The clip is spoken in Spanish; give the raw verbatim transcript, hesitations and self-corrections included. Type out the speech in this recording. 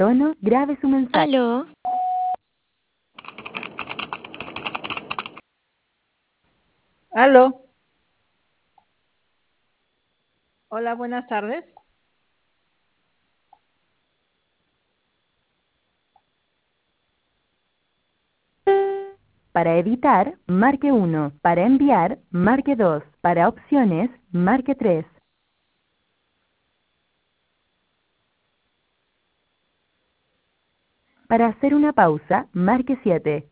tono, grabe su mensaje. Aló. Aló. Hola, buenas tardes. Para editar, marque uno. Para enviar, marque dos. Para opciones, marque tres. Para hacer una pausa, marque siete.